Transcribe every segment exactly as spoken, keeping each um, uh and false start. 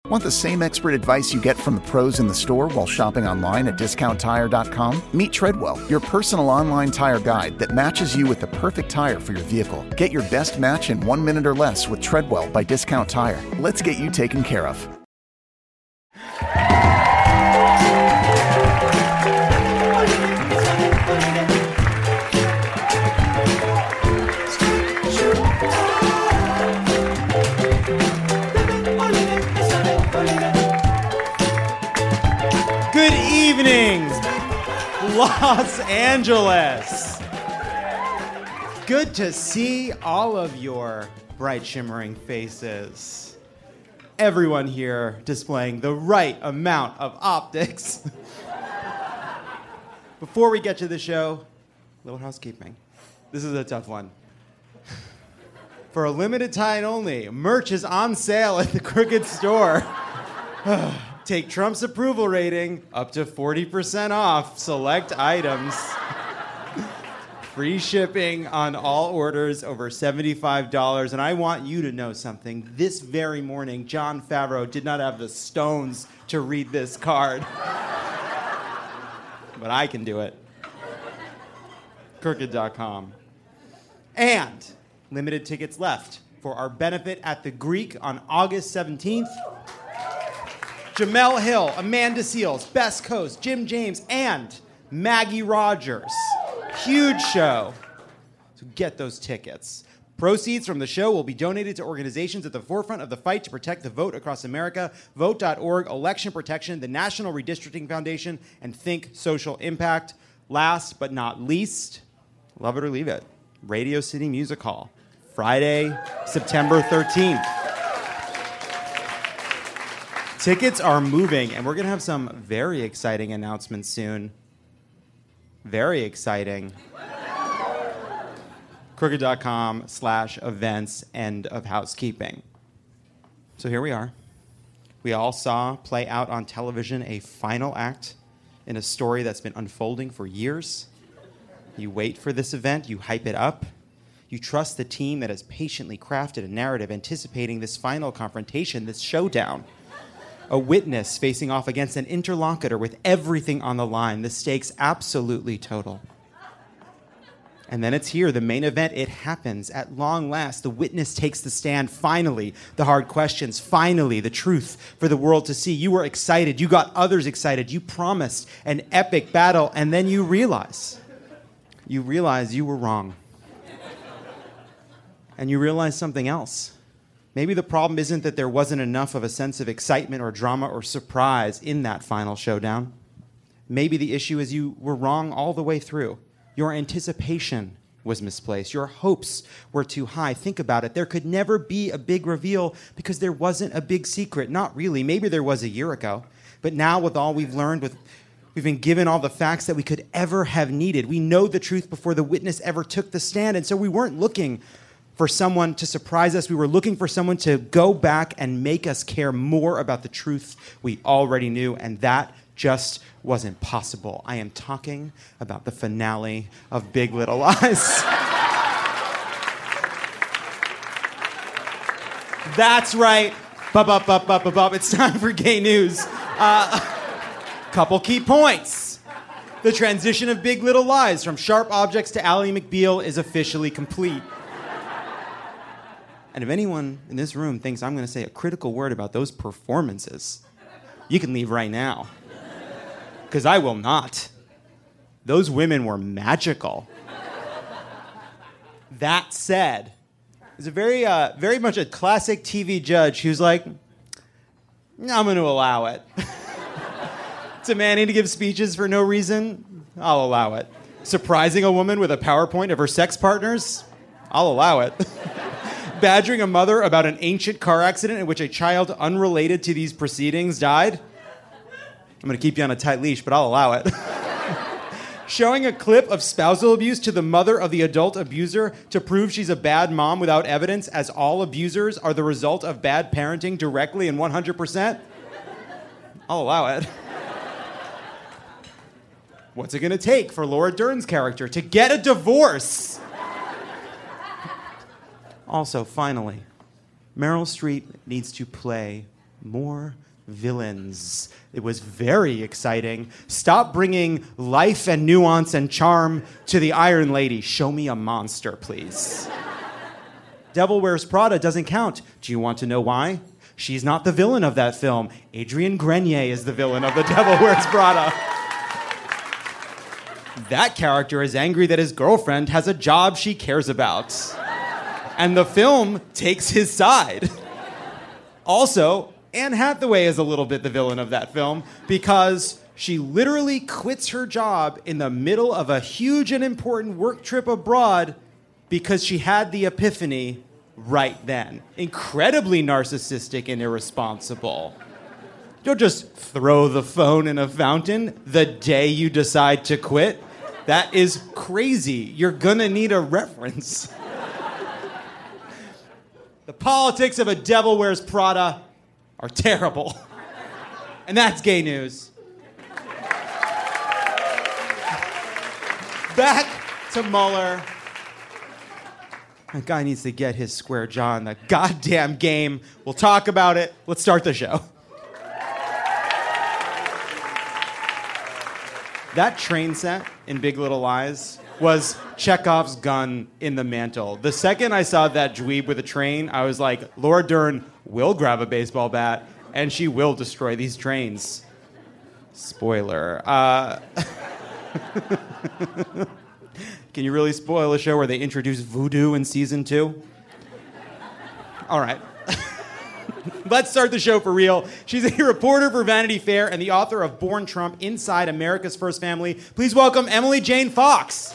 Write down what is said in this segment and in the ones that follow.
Want the same expert advice you get from the pros in the store while shopping online at discount tire dot com? Meet Treadwell, your personal online tire guide that matches you with the perfect tire for your vehicle. Get your best match in one minute or less with Treadwell by Discount Tire. Let's get you taken care of. Good evening, Los Angeles. Good to see all of your bright, shimmering faces. Everyone here displaying the right amount of optics. Before we get to the show, a little housekeeping. This is a tough one. For a limited time only, merch is on sale at the Crooked Store. Take Trump's approval rating up to forty percent off select items. Free shipping on all orders over seventy-five dollars. And I want you to know something. This very morning, Jon Favreau did not have the stones to read this card. But I can do it. Crooked dot com. And limited tickets left for our benefit at the Greek on August seventeenth. Jamel Hill, Amanda Seales, Best Coast, Jim James, and Maggie Rogers. Huge show. So get those tickets. Proceeds from the show will be donated to organizations at the forefront of the fight to protect the vote across America. Vote dot org, Election Protection, the National Redistricting Foundation, and Think Social Impact. Last but not least, love it or leave it, Radio City Music Hall, Friday, September thirteenth. Tickets are moving, and we're going to have some very exciting announcements soon. Very exciting. Crooked dot com slash events, end of housekeeping. So here we are. We all saw play out on television a final act in a story that's been unfolding for years. You wait for this event, you hype it up. You trust the team that has patiently crafted a narrative anticipating this final confrontation, this showdown. A witness facing off against an interlocutor with everything on the line, the stakes absolutely total. And then it's here, the main event. It happens at long last. The witness takes the stand. Finally, the hard questions. Finally, the truth for the world to see. You were excited. You got others excited. You promised an epic battle, and then you realize, you realize you were wrong. And you realize something else. Maybe the problem isn't that there wasn't enough of a sense of excitement or drama or surprise in that final showdown. Maybe the issue is you were wrong all the way through. Your anticipation was misplaced. Your hopes were too high. Think about it. There could never be a big reveal because there wasn't a big secret. Not really. Maybe there was a year ago. But now with all we've learned, with we've been given all the facts that we could ever have needed. We know the truth before the witness ever took the stand. And so we weren't looking for someone to surprise us. We were looking for someone to go back and make us care more about the truth we already knew, and that just wasn't possible. I am talking about the finale of Big Little Lies. That's right. Bub, bub, bub, bub, bub, bub. It's time for gay news. Uh, couple key points. The transition of Big Little Lies from sharp objects to Ally McBeal is officially complete. And if anyone in this room thinks I'm going to say a critical word about those performances, you can leave right now. Because I will not. Those women were magical. That said, there's a very, uh, very much a classic T V judge who's like, I'm going to allow it. Demanding to give speeches for no reason, I'll allow it. Surprising a woman with a PowerPoint of her sex partners, I'll allow it. Badgering a mother about an ancient car accident in which a child unrelated to these proceedings died. I'm going to keep you on a tight leash, but I'll allow it. Showing a clip of spousal abuse to the mother of the adult abuser to prove she's a bad mom without evidence, as all abusers are the result of bad parenting directly and one hundred percent. I'll allow it. What's it going to take for Laura Dern's character to get a divorce? Also, finally, Meryl Streep needs to play more villains. It was very exciting. Stop bringing life and nuance and charm to the Iron Lady. Show me a monster, please. Devil Wears Prada doesn't count. Do you want to know why? She's not the villain of that film. Adrian Grenier is the villain of The Devil Wears Prada. That character is angry that his girlfriend has a job she cares about. And the film takes his side. Also, Anne Hathaway is a little bit the villain of that film because she literally quits her job in the middle of a huge and important work trip abroad because she had the epiphany right then. Incredibly narcissistic and irresponsible. Don't just throw the phone in a fountain the day you decide to quit. That is crazy. You're gonna need a reference. The politics of A Devil Wears Prada are terrible. And that's gay news. Back to Mueller. That guy needs to get his square jaw in the goddamn game. We'll talk about it. Let's start the show. That train set in Big Little Lies was Chekhov's gun in the mantle. The second I saw that dweeb with a train, I was like, Laura Dern will grab a baseball bat, and she will destroy these trains. Spoiler. Uh, can you really spoil a show where they introduce voodoo in season two? All right. Let's start the show for real. She's a reporter for Vanity Fair and the author of Born Trump, Inside America's First Family. Please welcome Emily Jane Fox.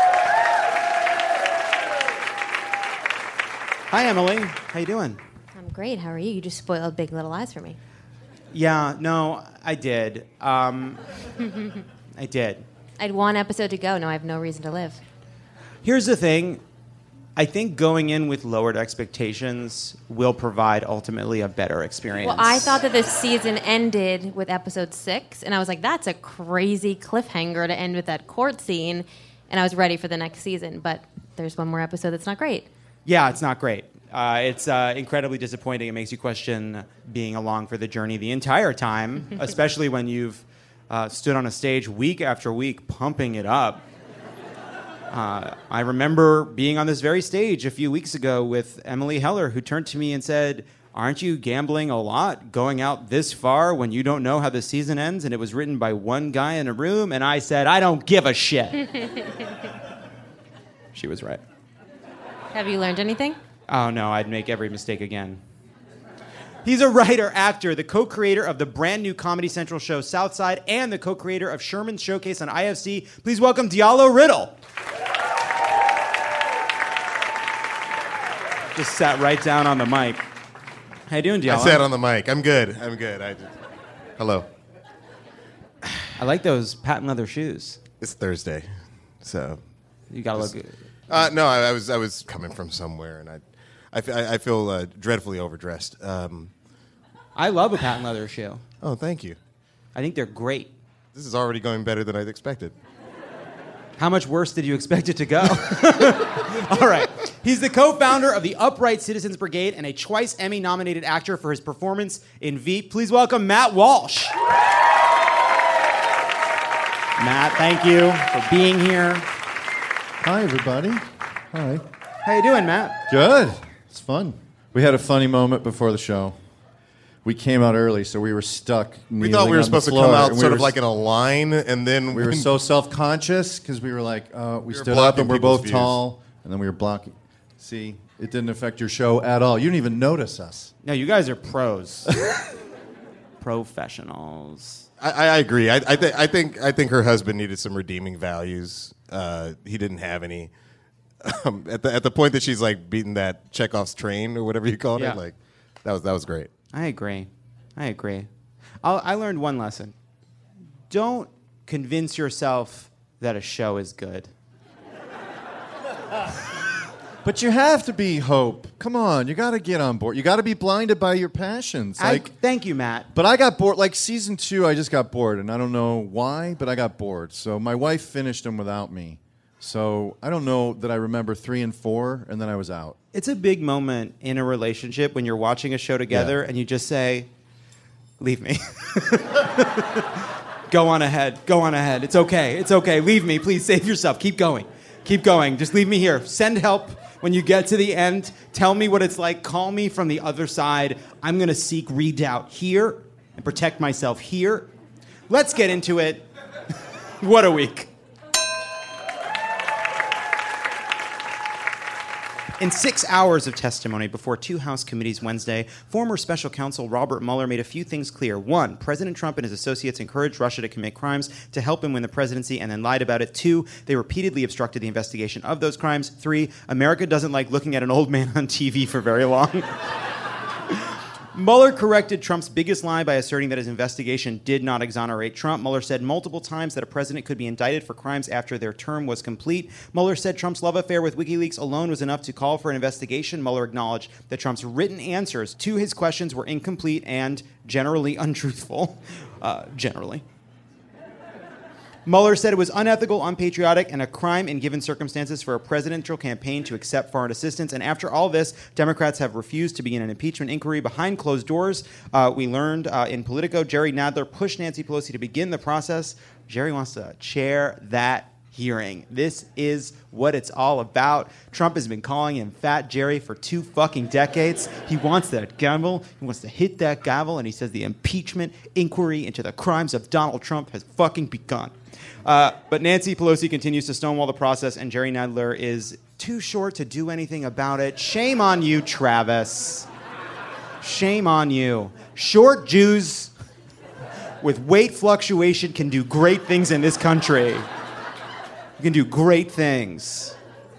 Hi, Emily. How you doing? I'm great. How are you? You just spoiled Big Little Lies for me. Yeah, no, I did. Um, I did. I had one episode to go. Now I have no reason to live. Here's the thing. I think going in with lowered expectations will provide ultimately a better experience. Well, I thought that this season ended with episode six, and I was like, that's a crazy cliffhanger to end with that court scene, and I was ready for the next season, but there's one more episode that's not great. Yeah, it's not great. Uh, it's uh, incredibly disappointing. It makes you question being along for the journey the entire time, especially when you've uh, stood on a stage week after week pumping it up. Uh, I remember being on this very stage a few weeks ago with Emily Heller, who turned to me and said, aren't you gambling a lot going out this far when you don't know how the season ends? And it was written by one guy in a room. And I said, I don't give a shit. She was right. Have you learned anything? Oh, no, I'd make every mistake again. He's a writer, actor, the co-creator of the brand new Comedy Central show Southside, and the co-creator of Sherman's Showcase on I F C. Please welcome Diallo Riddle. Just sat right down on the mic. How you doing, Diallo? I sat on the mic. I'm good. I'm good. I just... Hello. I like those patent leather shoes. It's Thursday, so You gotta Just- look good. uh, no. I, I was I was coming from somewhere, and I I, f- I feel uh, dreadfully overdressed. Um, I love a patent leather shoe. oh, thank you. I think they're great. This is already going better than I'd expected. How much worse did you expect it to go? All right. He's the co-founder of the Upright Citizens Brigade and a twice Emmy-nominated actor for his performance in Veep. Please welcome Matt Walsh. Matt, thank you for being here. Hi, everybody. Hi. How you doing, Matt? Good. It's fun. We had a funny moment before the show. We came out early, so we were stuck. We thought we were supposed to come out sort of like in a line, and then we were so self-conscious because we were like, uh, we, We were stood up blocking and we're people's both views. tall, and then we were blocking. See, it didn't affect your show at all. You didn't even notice us. No, you guys are pros. Professionals. I, I agree. I, I, th- I think I think her husband needed some redeeming values. Uh, he didn't have any. Um, at the at the point that she's like beating that Chekhov's train or whatever you called Yeah. it, like that was that was great. I agree. I agree. I'll, I learned one lesson. Don't convince yourself that a show is good. But you have to be Hope. Come on, you got to get on board. You got to be blinded by your passions. Like, I, thank you, Matt. but I got bored. Like season two, I just got bored, and I don't know why, but I got bored. So my wife finished them without me. So I don't know that I remember three and four, and then I was out. It's a big moment in a relationship when you're watching a show together Yeah. and you just say, leave me. Go on ahead. Go on ahead. It's okay. It's okay. Leave me. Please save yourself. Keep going. Keep going. Just leave me here. Send help when you get to the end. Tell me what it's like. Call me from the other side. I'm going to seek redoubt here and protect myself here. Let's get into it. What a week. In six hours of testimony before two House committees Wednesday, former special counsel Robert Mueller made a few things clear. One, President Trump and his associates encouraged Russia to commit crimes to help him win the presidency and then lied about it. Two, they repeatedly obstructed the investigation of those crimes. Three, America doesn't like looking at an old man on T V for very long. Mueller corrected Trump's biggest lie by asserting that his investigation did not exonerate Trump. Mueller said multiple times that a president could be indicted for crimes after their term was complete. Mueller said Trump's love affair with WikiLeaks alone was enough to call for an investigation. Mueller acknowledged that Trump's written answers to his questions were incomplete and generally untruthful. Uh, generally. Mueller said it was unethical, unpatriotic, and a crime in given circumstances for a presidential campaign to accept foreign assistance. And after all this, Democrats have refused to begin an impeachment inquiry behind closed doors. Uh, we learned uh, in Politico, Jerry Nadler pushed Nancy Pelosi to begin the process. Jerry wants to chair that hearing. This is what it's all about. Trump has been calling him Fat Jerry for two fucking decades. He wants that gavel. He wants to hit that gavel, and he says the impeachment inquiry into the crimes of Donald Trump has fucking begun. Uh, but Nancy Pelosi continues to stonewall the process, and Jerry Nadler is too short to do anything about it. Shame on you, Travis. Shame on you. Short Jews with weight fluctuation can do great things in this country. You can do great things.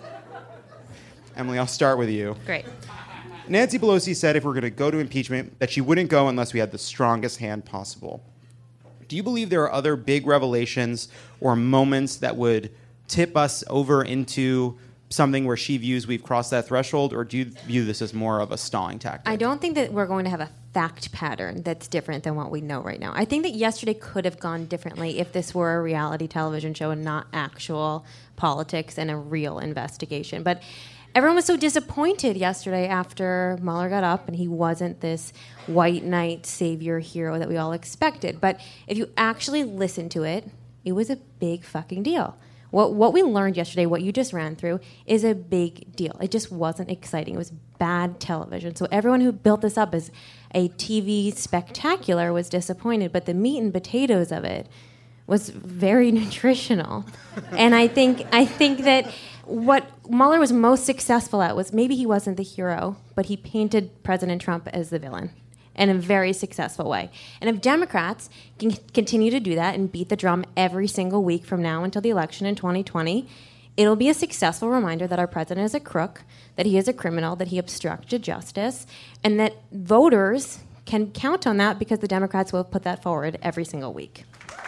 Emily, I'll start with you. Great. Nancy Pelosi said if we're going to go to impeachment, that she wouldn't go unless we had the strongest hand possible. Do you believe there are other big revelations or moments that would tip us over into something where she views we've crossed that threshold, or do you view this as more of a stalling tactic? I don't think that we're going to have a fact pattern that's different than what we know right now. I think that yesterday could have gone differently if this were a reality television show and not actual politics and a real investigation. But everyone was so disappointed yesterday after Mueller got up and he wasn't this white knight savior hero that we all expected. But if you actually listen to it, it was a big fucking deal. What what we learned yesterday, what you just ran through, is a big deal. It just wasn't exciting. It was bad television. So everyone who built this up as a T V spectacular was disappointed, but the meat and potatoes of it was very nutritional. And I think I think that what Mueller was most successful at was maybe he wasn't the hero, but he painted President Trump as the villain in a very successful way. And if Democrats can continue to do that and beat the drum every single week from now until the election in twenty twenty, it'll be a successful reminder that our president is a crook, that he is a criminal, that he obstructed justice, and that voters can count on that because the Democrats will put that forward every single week.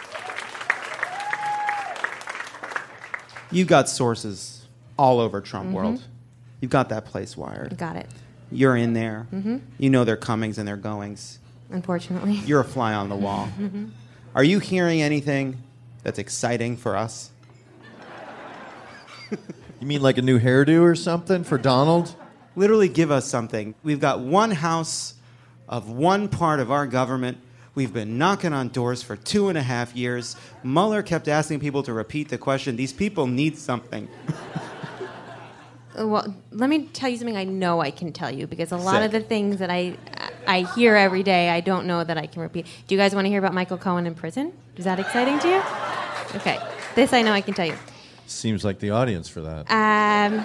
You've got sources all over Trump Mm-hmm. world. You've got that place wired. Got it. You're in there. Mm-hmm. You know their comings and their goings. Unfortunately. You're a fly on the wall. Mm-hmm. Are you hearing anything that's exciting for us? You mean like a new hairdo or something for Donald? Literally give us something. We've got one house of one part of our government. We've been knocking on doors for two and a half years. Mueller kept asking people to repeat the question. These people need something. Well, let me tell you something I know I can tell you, because a lot Sick. of the things that I I hear every day, I don't know that I can repeat. Do you guys want to hear about Michael Cohen in prison? Is that exciting to you? Okay. This I know I can tell you. Seems like the audience for that. Um,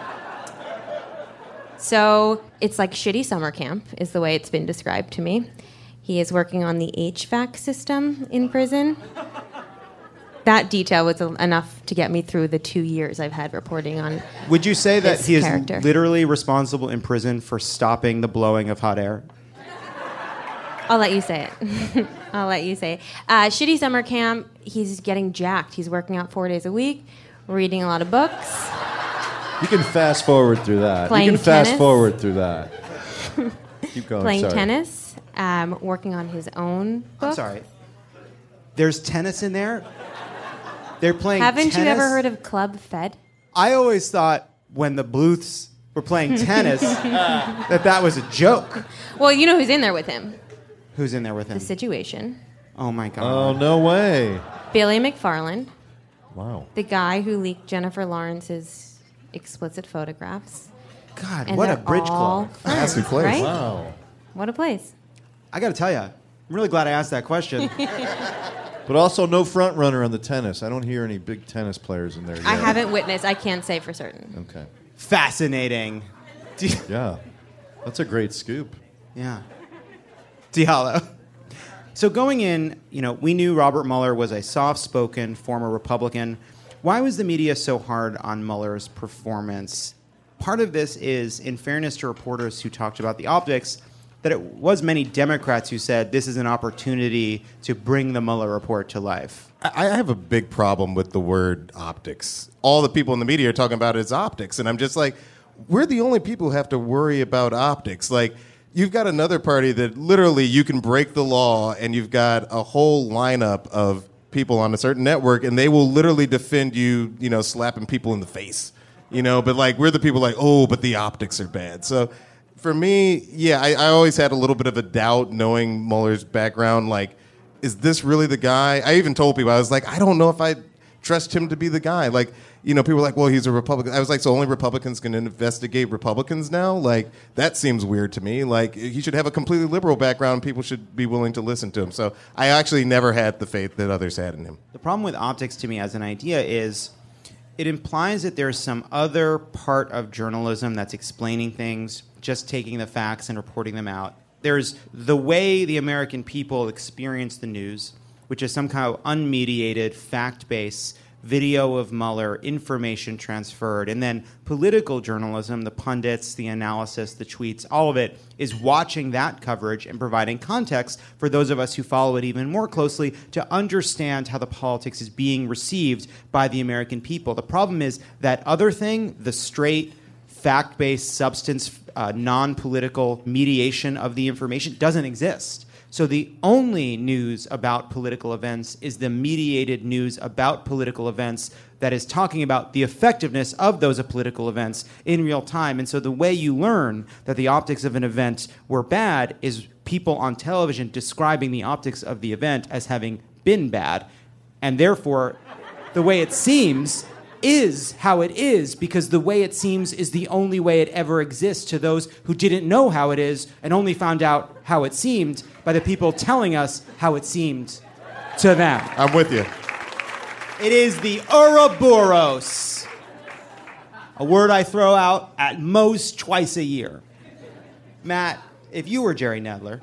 so it's like shitty summer camp is the way it's been described to me. He is working on the H V A C system in prison. That detail was enough to get me through the two years I've had reporting on. Would you say that His he is character. literally responsible in prison for stopping the blowing of hot air? I'll let you say it. I'll let you say it. Uh, shitty summer camp, he's getting jacked. He's working out four days a week, reading a lot of books. You can fast forward through that. Playing you can fast tennis. forward through that. Keep going. Playing sorry. tennis, um, working on his own book. I'm sorry. There's tennis in there? They're playing Haven't tennis? you ever heard of Club Fed? I always thought when the Bluths were playing tennis that that was a joke. Well, you know who's in there with him. Who's in there with him? The Situation, Oh my god. Oh, no way. Billy McFarland, Wow. the guy who leaked Jennifer Lawrence's explicit photographs. God, And what a they're bridge all club. friends, Classy place. right? Wow. What a place. I got to tell you, I'm really glad I asked that question. But also no front runner on the tennis. I don't hear any big tennis players in there yet. I haven't witnessed. I can't say for certain. Okay. Fascinating. Di- Yeah. That's a great scoop. yeah. Diallo. So going in, you know, we knew Robert Mueller was a soft-spoken former Republican. Why was the media so hard on Mueller's performance? Part of this is, in fairness to reporters who talked about the optics, that it was many Democrats who said this is an opportunity to bring the Mueller report to life. I I have a big problem with the word optics. All the people in the media are talking about is optics, and I'm just like, we're the only people who have to worry about optics. Like, you've got another party that literally you can break the law, and you've got a whole lineup of people on a certain network, and they will literally defend you, you know, slapping people in the face, you know. But like, we're the people like, oh, but the optics are bad. So for me, yeah, I, I always had a little bit of a doubt knowing Mueller's background. Like, is this really the guy? I even told people, I was like, I don't know if I trust him to be the guy. Like, you know, people were like, well, he's a Republican. I was like, so only Republicans can investigate Republicans now? Like, that seems weird to me. Like, he should have a completely liberal background. People should be willing to listen to him. So I actually never had the faith that others had in him. The problem with optics to me as an idea is it implies that there's some other part of journalism that's explaining things, just taking the facts and reporting them out. There's the way the American people experience the news, which is some kind of unmediated, fact-based video of Mueller, information transferred, and then political journalism, the pundits, the analysis, the tweets, all of it is watching that coverage and providing context for those of us who follow it even more closely to understand how the politics is being received by the American people. The problem is that other thing, the straight, fact-based, substance, uh, non-political mediation of the information doesn't exist. So the only news about political events is the mediated news about political events that is talking about the effectiveness of those political events in real time. And so the way you learn that the optics of an event were bad is people on television describing the optics of the event as having been bad. And therefore, the way it seems is how it is, because the way it seems is the only way it ever exists to those who didn't know how it is and only found out how it seemed by the people telling us how it seemed to them. I'm with you. It is the Ouroboros, a word I throw out at most twice a year. Matt, if you were Jerry Nadler,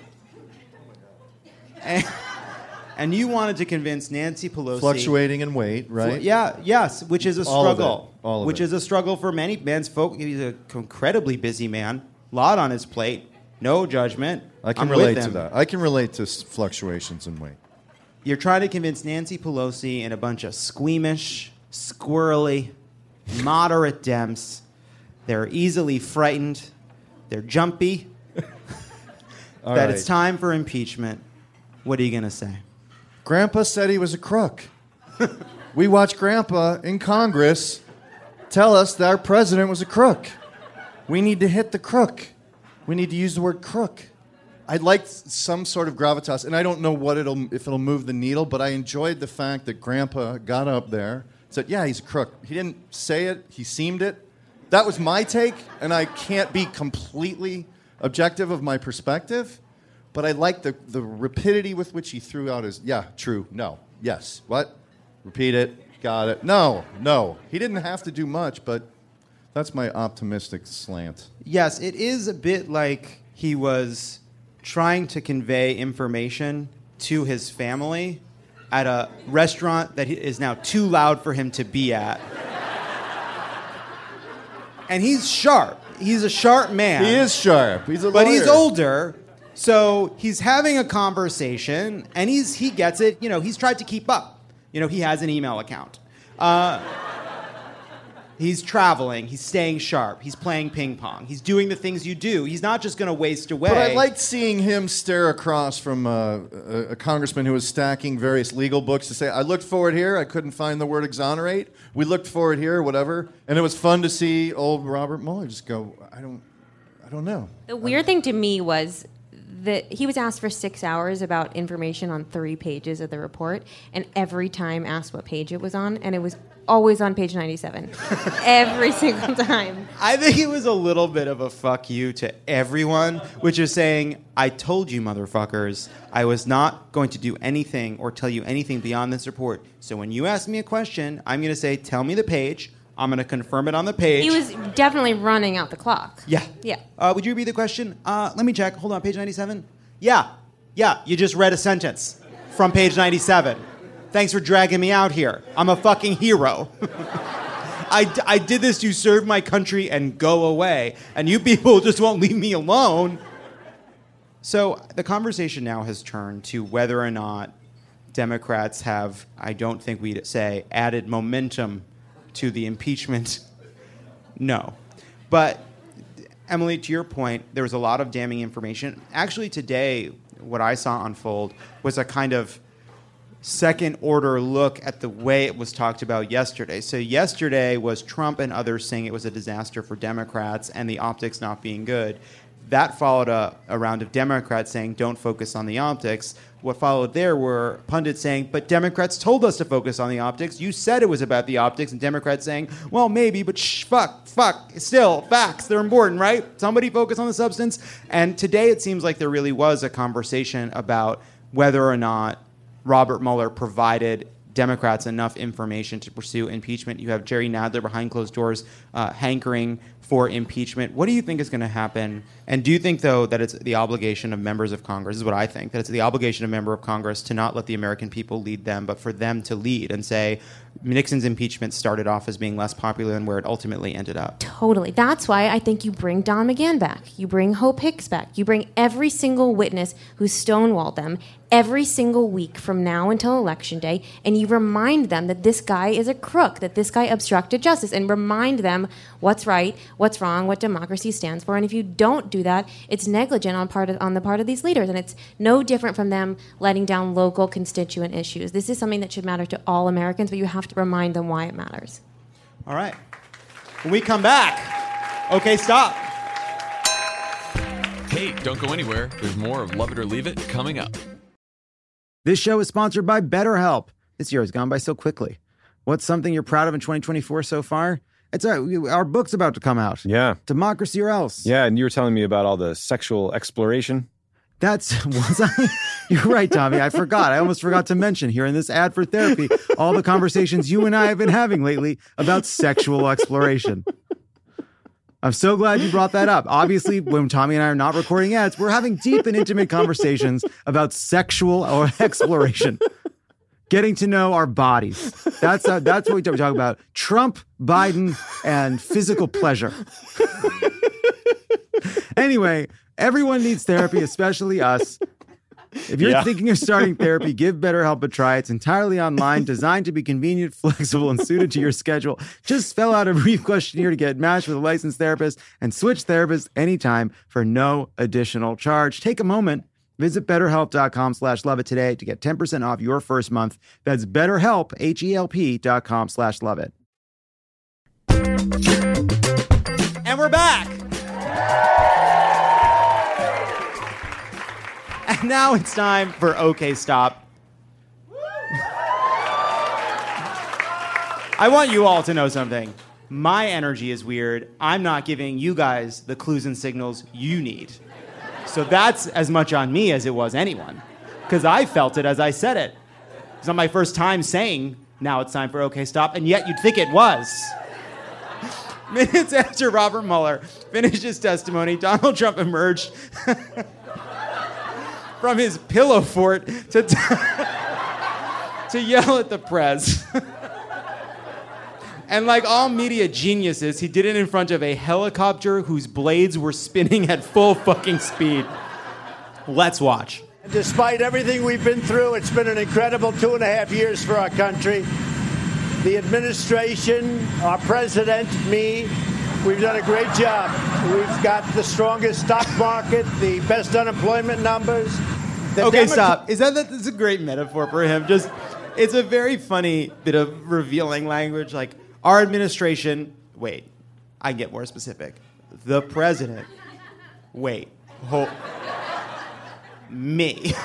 and, and you wanted to convince Nancy Pelosi... Fluctuating in weight, right? Yeah, yes, which is a All of struggle. it. All of which it. is a struggle for many men's folk. He's an incredibly busy man, lot on his plate, no judgment. I can I'm relate with to him. that. I can relate to s- fluctuations in weight. You're trying to convince Nancy Pelosi and a bunch of squeamish, squirrely, moderate Dems. They're easily frightened. They're jumpy. All that right. it's time for impeachment. What are you going to say? Grandpa said he was a crook. We watched Grandpa in Congress tell us that our president was a crook. We need to hit the crook. We need to use the word crook. I'd like some sort of gravitas, and I don't know what it'll if it'll move the needle, but I enjoyed the fact that Grandpa got up there, said, yeah, he's a crook. He didn't say it, he seemed it. That was my take, and I can't be completely objective of my perspective, but I like the, the rapidity with which he threw out his, yeah, true, no, yes, what? Repeat it, got it. No, no. He didn't have to do much, but that's my optimistic slant. Yes, it is a bit like he was trying to convey information to his family at a restaurant that is now too loud for him to be at. And he's sharp. He's a sharp man. He is sharp. He's a But lawyer. he's older, so he's having a conversation, and he's he gets it. You know, he's tried to keep up. You know, he has an email account. Uh, he's traveling. He's staying sharp. He's playing ping pong. He's doing the things you do. He's not just going to waste away. But I liked seeing him stare across from uh, a, a congressman who was stacking various legal books to say, I looked for it here. I couldn't find the word exonerate. We looked for it here, whatever. And it was fun to see old Robert Mueller just go, I don't, I don't know. The weird thing to me was the, he was asked for six hours about information on three pages of the report, and every time asked what page it was on, and it was always on page ninety-seven. Every single time. I think it was a little bit of a fuck you to everyone, which is saying, I told you, motherfuckers, I was not going to do anything or tell you anything beyond this report. So when you ask me a question, I'm going to say, tell me the page. I'm going to confirm it on the page. He was definitely running out the clock. Yeah. Yeah. Uh, would you read the question? Uh, let me check. Hold on, page ninety-seven? Yeah. Yeah, you just read a sentence from page ninety-seven. Thanks for dragging me out here. I'm a fucking hero. I, I did this to serve my country and go away. And you people just won't leave me alone. So the conversation now has turned to whether or not Democrats have, I don't think we'd say, added momentum to the impeachment. No. But, Emily, to your point, there was a lot of damning information. Actually, today, what I saw unfold was a kind of second-order look at the way it was talked about yesterday. So yesterday was Trump and others saying it was a disaster for Democrats and the optics not being good. That followed a, a round of Democrats saying, don't focus on the optics. What followed there were pundits saying, but Democrats told us to focus on the optics. You said it was about the optics. And Democrats saying, well, maybe, but shh, fuck, fuck. Still, facts, they're important, right? Somebody focus on the substance. And today it seems like there really was a conversation about whether or not Robert Mueller provided Democrats enough information to pursue impeachment. You have Jerry Nadler behind closed doors uh, hankering for impeachment. What do you think is going to happen? And do you think, though, that it's the obligation of members of Congress, this is what I think, that it's the obligation of a member of Congress to not let the American people lead them, but for them to lead and say, Nixon's impeachment started off as being less popular than where it ultimately ended up? Totally. That's why I think you bring Don McGahn back. You bring Hope Hicks back. You bring every single witness who stonewalled them every single week from now until Election Day, and you remind them that this guy is a crook, that this guy obstructed justice, and remind them what's right, what's wrong, what democracy stands for. And if you don't do that, it's negligent on part of, on the part of these leaders, and it's no different from them letting down local constituent issues. This is something that should matter to all Americans, but you have to remind them why it matters. All right. When we come back, okay, stop. Hey, don't go anywhere. There's more of Love It or Leave It coming up. This show is sponsored by BetterHelp. This year has gone by so quickly. What's something you're proud of in twenty twenty-four so far? It's our, our book's about to come out. Yeah. Democracy or Else. Yeah, and you were telling me about all the sexual exploration. That's, was I? You're right, Tommy. I forgot. I almost forgot to mention here in this ad for therapy all the conversations you and I have been having lately about sexual exploration. I'm so glad you brought that up. Obviously, when Tommy and I are not recording ads, we're having deep and intimate conversations about sexual or exploration. Getting to know our bodies. That's uh, that's what we talk about. Trump, Biden, and physical pleasure. Anyway, everyone needs therapy, especially us. If you're Yeah. thinking of starting therapy, give BetterHelp a try. It's entirely online, designed to be convenient, flexible, and suited to your schedule. Just fill out a brief questionnaire to get matched with a licensed therapist and switch therapists anytime for no additional charge. Take a moment. Visit BetterHelp.com slash love it today to get ten percent off your first month. That's BetterHelp, H-E-L-P dot com slash love it. And we're back. And now it's time for OK Stop. I want you all to know something. My energy is weird. I'm not giving you guys the clues and signals you need. So that's as much on me as it was anyone. Because I felt it as I said it. It's not my first time saying, now it's time for OK Stop, and yet you'd think it was. Minutes after Robert Mueller finished his testimony, Donald Trump emerged from his pillow fort to, t- to yell at the press. And like all media geniuses, he did it in front of a helicopter whose blades were spinning at full fucking speed. Let's watch. Despite everything we've been through, it's been an incredible two and a half years for our country. The administration, our president, me, we've done a great job. We've got the strongest stock market, the best unemployment numbers. The Okay, Democrat- stop. Is that, that that's a great metaphor for him? Just, it's a very funny bit of revealing language. Like, our administration, wait, I can get more specific. The president, wait, hold, me.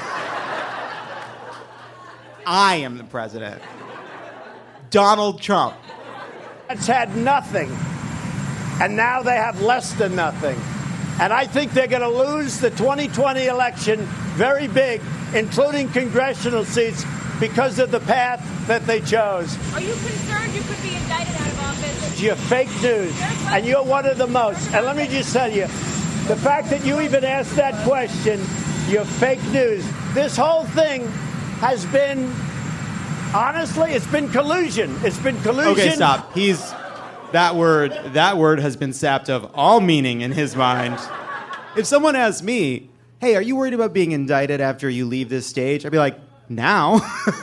I am the president. Donald Trump. It's had nothing, and now they have less than nothing. And I think they're going to lose the twenty twenty election very big, including congressional seats, because of the path that they chose. Are you concerned you could be indicted out of office? You're fake news, and you're one of the most. And let me just tell you, the fact that you even asked that question, you're fake news. This whole thing has been, honestly, it's been collusion. It's been collusion. Okay, stop. He's that word. That word has been sapped of all meaning in his mind. If someone asked me, "Hey, are you worried about being indicted after you leave this stage?" I'd be like, "Now."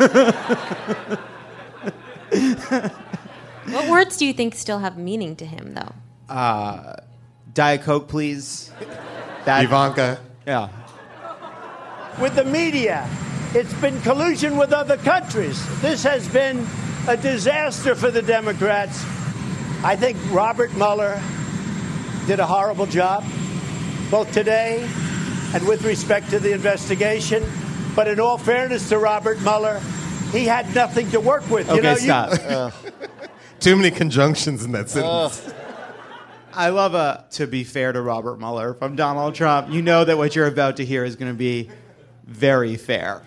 What words do you think still have meaning to him, though? Uh, Diet Coke, please. That, Ivanka. Yeah. With the media, it's been collusion with other countries. This has been a disaster for the Democrats. I think Robert Mueller did a horrible job, both today and with respect to the investigation. But in all fairness to Robert Mueller, he had nothing to work with. Okay, you know, stop. You, uh. Too many conjunctions in that sentence. Uh. I love a, to be fair to Robert Mueller from Donald Trump. You know that what you're about to hear is going to be very fair.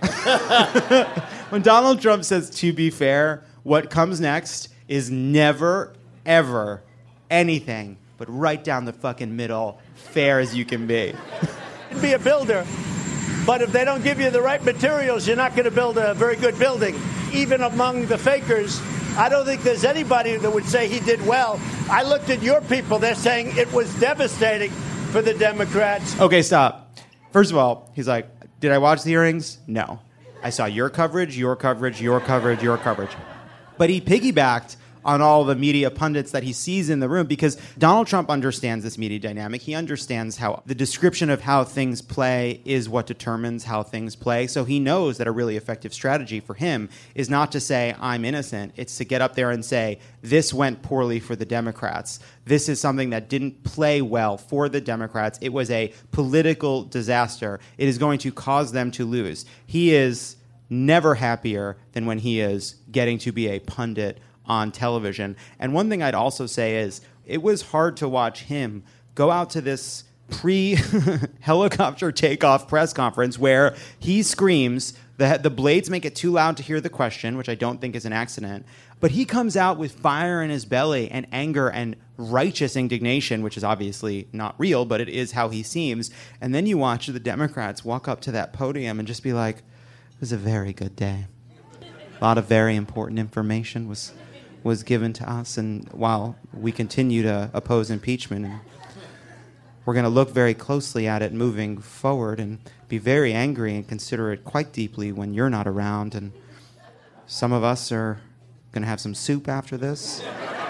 When Donald Trump says to be fair, what comes next is never, ever anything but right down the fucking middle, fair as you can be. be a builder, but if they don't give you the right materials, you're not going to build a very good building. Even among the fakers, I don't think there's anybody that would say he did well. I looked at your people. They're saying it was devastating for the Democrats. Okay, stop. First of all, he's like, did I watch the hearings? No. I saw your coverage, your coverage, your coverage, your coverage. But he piggybacked on all the media pundits that he sees in the room because Donald Trump understands this media dynamic. He understands how the description of how things play is what determines how things play. So he knows that a really effective strategy for him is not to say, I'm innocent. It's to get up there and say, this went poorly for the Democrats. This is something that didn't play well for the Democrats. It was a political disaster. It is going to cause them to lose. He is never happier than when he is getting to be a pundit on television. And one thing I'd also say is it was hard to watch him go out to this pre-helicopter takeoff press conference where he screams, the, the blades make it too loud to hear the question, which I don't think is an accident, but he comes out with fire in his belly and anger and righteous indignation, which is obviously not real, but it is how he seems. And then you watch the Democrats walk up to that podium and just be like, it was a very good day. A lot of very important information was was given to us, and while we continue to oppose impeachment, and we're going to look very closely at it moving forward and be very angry and consider it quite deeply when you're not around, and some of us are going to have some soup after this.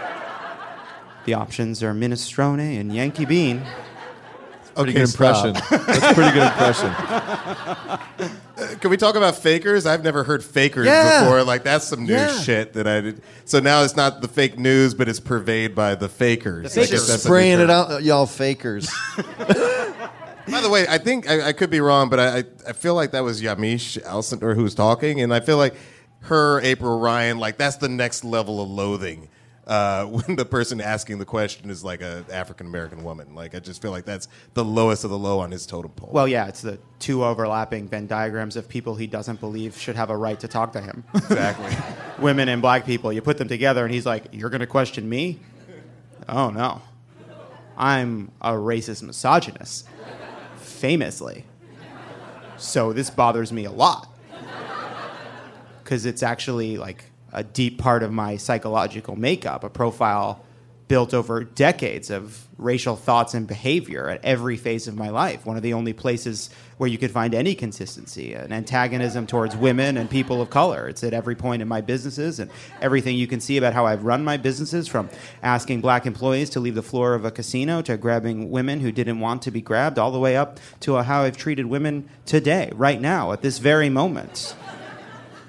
The options are minestrone and Yankee Bean. Pretty Okay, good impression. That's a pretty good impression. Can we talk about fakers? I've never heard fakers Yeah. before. Like, that's some new Yeah. shit that I did. So now it's not the fake news, but it's purveyed by the fakers. The I guess fakers. that's a Spraying new it term. out, y'all fakers. By the way, I think I, I could be wrong, but I, I feel like that was Yamiche Alcindor who was talking, and I feel like her, April Ryan, like that's the next level of loathing. Uh, when the person asking the question is like a African American woman, like I just feel like that's the lowest of the low on his totem pole. Well, yeah, it's the two overlapping Venn diagrams of people he doesn't believe should have a right to talk to him. Exactly. Women and black people. You put them together, and he's like, you're going to question me? Oh, no. I'm a racist misogynist. Famously. So this bothers me a lot. Because it's actually, like, a deep part of my psychological makeup, a profile built over decades of racial thoughts and behavior at every phase of my life. One of the only places where you could find any consistency, an antagonism towards women and people of color. It's at every point in my businesses and everything you can see about how I've run my businesses, from asking black employees to leave the floor of a casino to grabbing women who didn't want to be grabbed, all the way up to how I've treated women today, right now, at this very moment.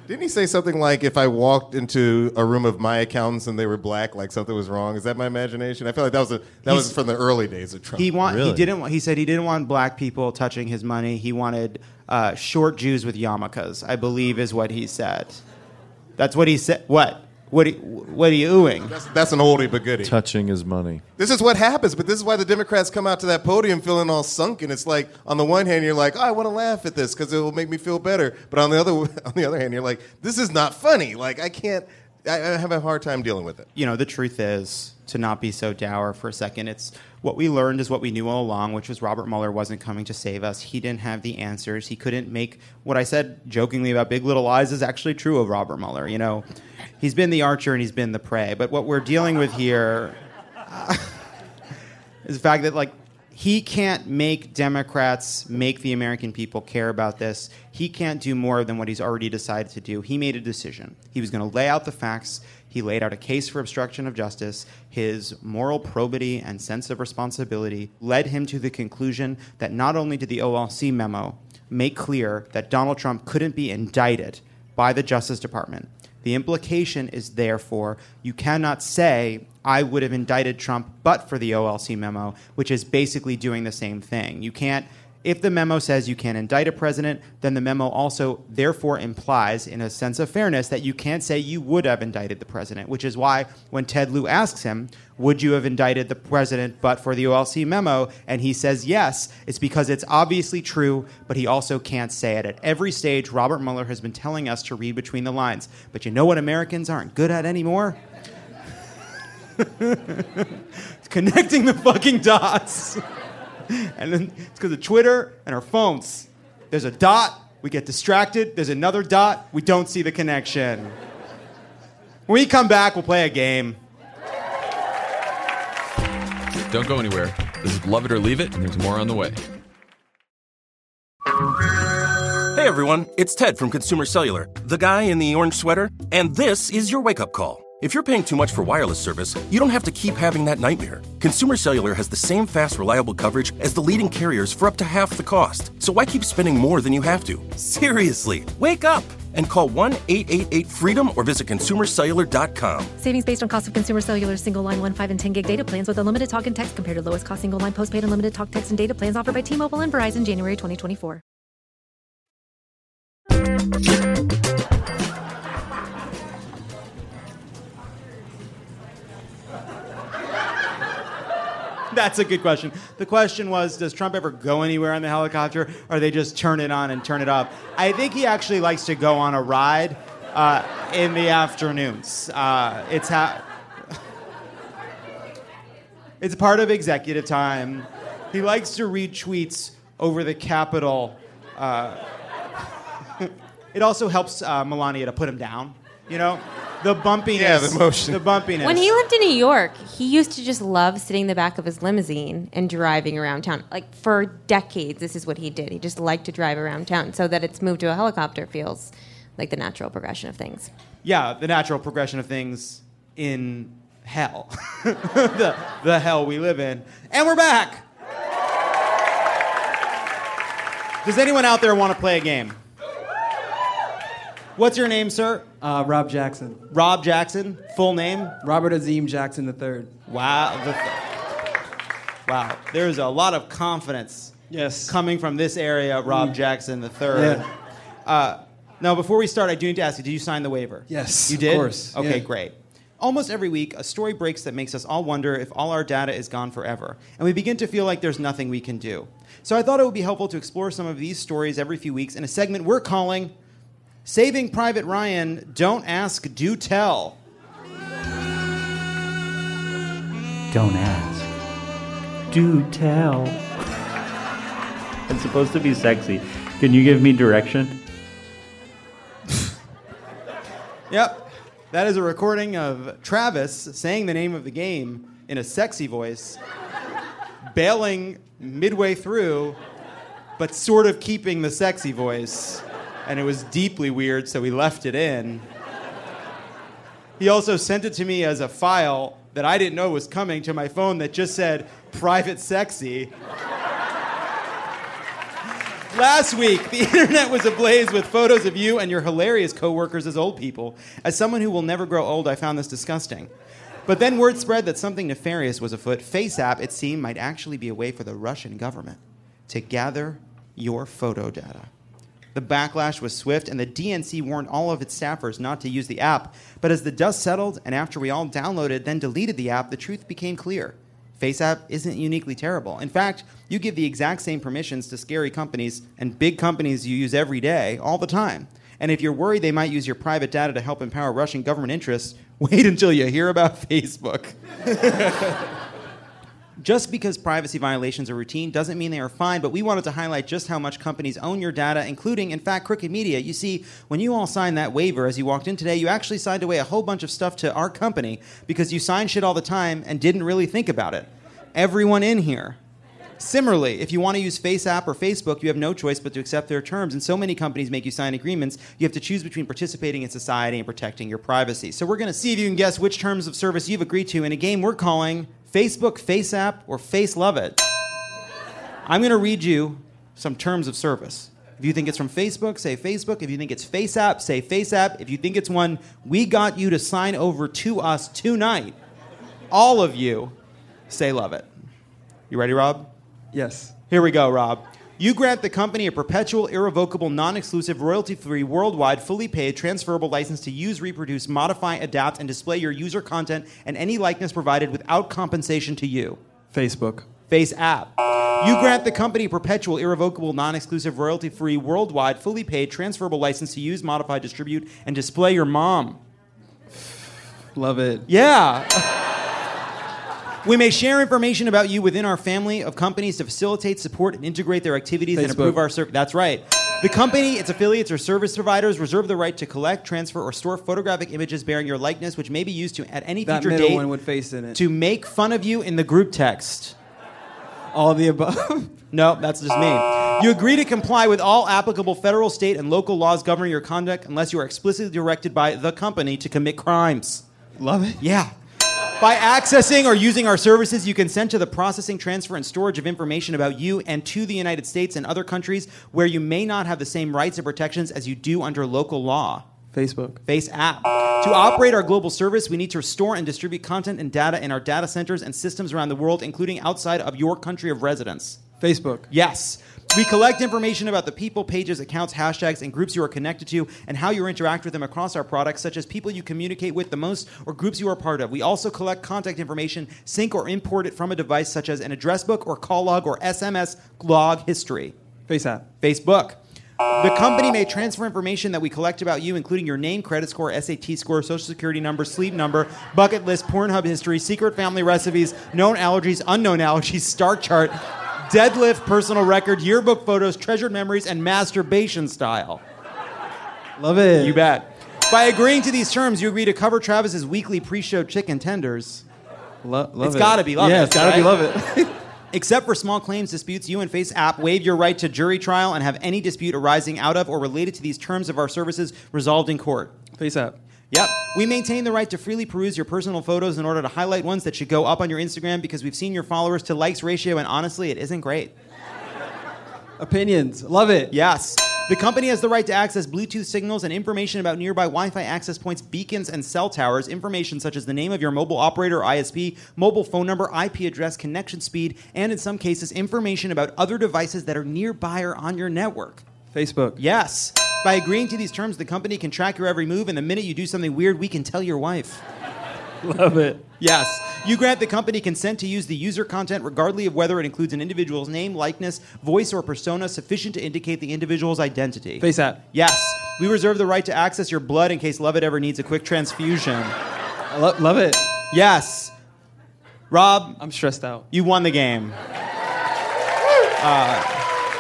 Didn't he say something like, if I walked into a room of my accountants and they were black, like something was wrong? Is that my imagination? I feel like that was a, that He's- was from the early days of Trump. He want Really? he didn't want, he said he didn't want black people touching his money. He wanted uh, short Jews with yarmulkes, I believe is what he said. That's what he said. What? What are, what are you oohing? That's, that's an oldie but goodie. Touching his money. This is what happens, but this is why the Democrats come out to that podium feeling all sunken. It's like, on the one hand, you're like, oh, I want to laugh at this because it will make me feel better. But on the other on the other hand, you're like, this is not funny. Like, I can't, I, I have a hard time dealing with it. You know, the truth is, to not be so dour for a second, it's what we learned is what we knew all along, which was Robert Mueller wasn't coming to save us. He didn't have the answers. He couldn't make what I said jokingly about Big Little Lies is actually true of Robert Mueller. You know, he's been the archer and he's been the prey. But what we're dealing with here uh, is the fact that, like, he can't make Democrats make the American people care about this. He can't do more than what he's already decided to do. He made a decision. He was going to lay out the facts. He laid out a case for obstruction of justice. His moral probity and sense of responsibility led him to the conclusion that not only did the O L C memo make clear that Donald Trump couldn't be indicted by the Justice Department, the implication is, therefore, you cannot say, I would have indicted Trump but for the O L C memo, which is basically doing the same thing. You can't, if the memo says you can't indict a president, then the memo also therefore implies, in a sense of fairness, that you can't say you would have indicted the president, which is why when Ted Lieu asks him, would you have indicted the president but for the O L C memo, and he says yes, it's because it's obviously true, but he also can't say it. At every stage, Robert Mueller has been telling us to read between the lines. But you know what Americans aren't good at anymore? It's connecting the fucking dots. And then it's because of Twitter and our phones. There's a dot, we get distracted. There's another dot, we don't see the connection. When we come back, we'll play a game. Don't go anywhere. This is Love It or Leave It, and there's more on the way. Hey everyone, it's Ted from Consumer Cellular, the guy in the orange sweater, and this is your wake-up call. If you're paying too much for wireless service, you don't have to keep having that nightmare. Consumer Cellular has the same fast, reliable coverage as the leading carriers for up to half the cost. So why keep spending more than you have to? Seriously, wake up and call one eight eight eight freedom or visit consumer cellular dot com. Savings based on cost of Consumer Cellular single line one, five, and ten gig data plans with unlimited talk and text compared to lowest cost single line postpaid unlimited talk, text, and data plans offered by T-Mobile and Verizon January twenty twenty-four. That's a good question. The question was, does Trump ever go anywhere on the helicopter, or they just turn it on and turn it up? I think he actually likes to go on a ride uh, in the afternoons. Uh, it's ha- It's part of executive time. He likes to read tweets over the Capitol. Uh, it also helps uh, Melania to put him down, you know? The bumpiness. Yeah, the motion. The bumpiness. When he lived in New York, he used to just love sitting in the back of his limousine and driving around town. Like, for decades, this is what he did. He just liked to drive around town. So that it's moved to a helicopter feels like the natural progression of things. Yeah, the natural progression of things in hell. the, the hell we live in. And we're back! Does anyone out there want to play a game? What's your name, sir? Uh, Rob Jackson. Rob Jackson. Full name? Robert Azim Jackson the third. Wow. The th- wow. There's a lot of confidence Yes. coming from this area, Rob Mm. Jackson the third. Yeah. Uh, now, before we start, I do need to ask you, did you sign the waiver? Yes, You of did? course. Okay, Yeah. great. Almost every week, a story breaks that makes us all wonder if all our data is gone forever, and we begin to feel like there's nothing we can do. So I thought it would be helpful to explore some of these stories every few weeks in a segment we're calling Saving Private Ryan, Don't Ask, Do Tell. Don't ask. Do tell. It's supposed to be sexy. Can you give me direction? Yep. That is a recording of Travis saying the name of the game in a sexy voice, bailing midway through, but sort of keeping the sexy voice. And it was deeply weird, so we left it in. He also sent it to me as a file that I didn't know was coming to my phone that just said private sexy. Last week, the internet was ablaze with photos of you and your hilarious coworkers as old people. As someone who will never grow old, I found this disgusting. But then word spread that something nefarious was afoot. FaceApp, it seemed, might actually be a way for the Russian government to gather your photo data. The backlash was swift, and the D N C warned all of its staffers not to use the app. But as the dust settled, and after we all downloaded, then deleted the app, the truth became clear. FaceApp isn't uniquely terrible. In fact, you give the exact same permissions to scary companies and big companies you use every day, all the time. And if you're worried they might use your private data to help empower Russian government interests, wait until you hear about Facebook. Just because privacy violations are routine doesn't mean they are fine, but we wanted to highlight just how much companies own your data, including, in fact, Crooked Media. You see, when you all signed that waiver as you walked in today, you actually signed away a whole bunch of stuff to our company because you sign shit all the time and didn't really think about it. Everyone in here. Similarly, if you want to use FaceApp or Facebook, you have no choice but to accept their terms, and so many companies make you sign agreements, you have to choose between participating in society and protecting your privacy. So we're going to see if you can guess which terms of service you've agreed to in a game we're calling Facebook, FaceApp, or Face Love It. I'm going to read you some terms of service. If you think it's from Facebook, say Facebook. If you think it's FaceApp, say FaceApp. If you think it's one we got you to sign over to us tonight, all of you, say Love It. You ready, Rob? Yes. Here we go, Rob. You grant the company a perpetual, irrevocable, non-exclusive, royalty-free, worldwide, fully paid, transferable license to use, reproduce, modify, adapt, and display your user content and any likeness provided without compensation to you. Facebook. FaceApp. You grant the company a perpetual, irrevocable, non-exclusive, royalty-free, worldwide, fully paid, transferable license to use, modify, distribute, and display your mom. Love it. Yeah. We may share information about you within our family of companies to facilitate, support, and integrate their activities Facebook. and improve our service. That's right. The company, its affiliates, or service providers reserve the right to collect, transfer, or store photographic images bearing your likeness, which may be used to at any That future middle date one with face in it. to make fun of you in the group text. All of the above? No, that's just me. You agree to comply with all applicable federal, state, and local laws governing your conduct unless you are explicitly directed by the company to commit crimes. Love it. Yeah. By accessing or using our services, you consent to the processing, transfer, and storage of information about you and to the United States and other countries where you may not have the same rights and protections as you do under local law. Facebook. FaceApp. To operate our global service, we need to store and distribute content and data in our data centers and systems around the world, including outside of your country of residence. Facebook. Yes. We collect information about the people, pages, accounts, hashtags, and groups you are connected to and how you interact with them across our products, such as people you communicate with the most or groups you are part of. We also collect contact information, sync or import it from a device such as an address book or call log or S M S log history. FaceApp. Facebook. The company may transfer information that we collect about you, including your name, credit score, S A T score, social security number, sleep number, bucket list, Pornhub history, secret family recipes, known allergies, unknown allergies, star chart, deadlift, personal record, yearbook photos, treasured memories, and masturbation style. Love it. You bet. By agreeing to these terms, you agree to cover Travis's weekly pre-show chicken tenders. Lo- love it's it. gotta be love yeah, it. it's gotta right? be love it. Except for small claims disputes, you and FaceApp waive your right to jury trial and have any dispute arising out of or related to these terms of our services resolved in court. FaceApp. Yep. We maintain the right to freely peruse your personal photos in order to highlight ones that should go up on your Instagram because we've seen your followers to likes ratio, and honestly, it isn't great. Opinions. Love it. Yes. The company has the right to access Bluetooth signals and information about nearby Wi-Fi access points, beacons, and cell towers, information such as the name of your mobile operator or I S P, mobile phone number, I P address, connection speed, and in some cases, information about other devices that are nearby or on your network. Facebook. Yes. By agreeing to these terms, the company can track your every move, and the minute you do something weird, we can tell your wife. Love it. Yes. You grant the company consent to use the user content regardless of whether it includes an individual's name, likeness, voice, or persona sufficient to indicate the individual's identity. FaceApp. Yes. We reserve the right to access your blood in case Love It ever needs a quick transfusion. I lo- love it. Yes. Rob. I'm stressed out. You won the game. Uh,